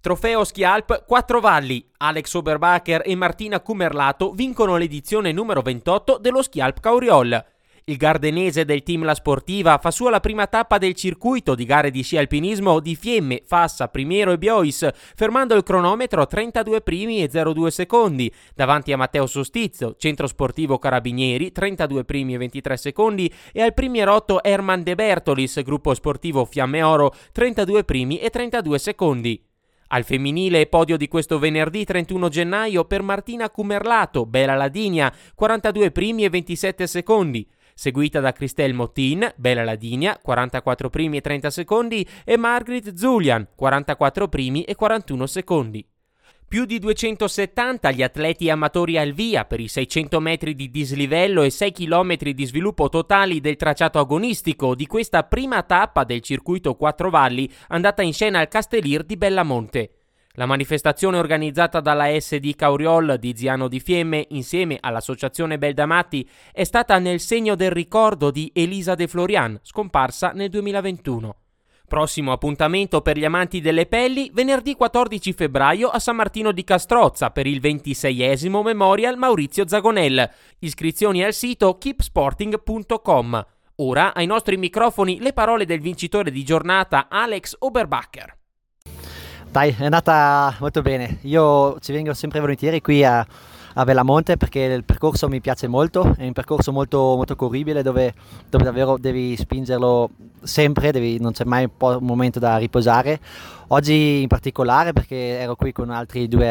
Trofeo Ski Alp 4 Valli. Alex Oberbacher e Martina Cumerlato vincono l'edizione numero 28 dello Ski Alp Cauriol. Il gardenese del team La Sportiva fa sua la prima tappa del circuito di gare di sci alpinismo di Fiemme, Fassa, Primiero e Biois, fermando il cronometro a 32 primi e 02 secondi, davanti a Matteo Sostizio, Centro Sportivo Carabinieri, 32 primi e 23 secondi, e al primierotto Herman De Bertolis, Gruppo Sportivo Fiamme Oro, 32 primi e 32 secondi. Al femminile podio di questo venerdì 31 gennaio per Martina Cumerlato, Bela Ladinia, 42 primi e 27 secondi, seguita da Christelle Mottin, Bela Ladinia, 44 primi e 30 secondi, e Margrit Zulian, 44 primi e 41 secondi. Più di 270 gli atleti amatori al via per i 600 metri di dislivello e 6 km di sviluppo totali del tracciato agonistico di questa prima tappa del circuito 4 Valli andata in scena al Castellir di Bellamonte. La manifestazione organizzata dalla SD Cauriol di Ziano di Fiemme insieme all'associazione Beldamatti è stata nel segno del ricordo di Elisa De Florian, scomparsa nel 2021. Prossimo appuntamento per gli amanti delle pelli, venerdì 14 febbraio a San Martino di Castrozza per il 26esimo Memorial Maurizio Zagonel. Iscrizioni al sito keepsporting.com. Ora ai nostri microfoni le parole del vincitore di giornata Alex Oberbacher. Dai, è andata molto bene. Io ci vengo sempre volentieri qui a Bellamonte perché il percorso mi piace molto, è un percorso molto, molto corribile dove davvero devi spingerlo sempre, non c'è mai un momento da riposare. Oggi in particolare perché ero qui con altri due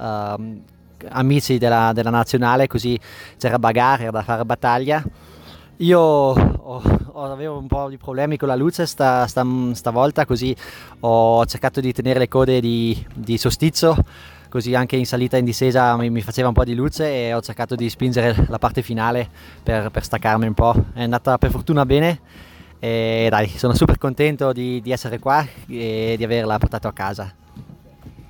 amici della nazionale, così c'era bagarre, era da fare battaglia. Io avevo un po' di problemi con la luce stavolta, così ho cercato di tenere le code di Sostizio, così anche in salita e in discesa mi faceva un po' di luce e ho cercato di spingere la parte finale per staccarmi un po'. È andata per fortuna bene e dai, sono super contento di essere qua e di averla portato a casa.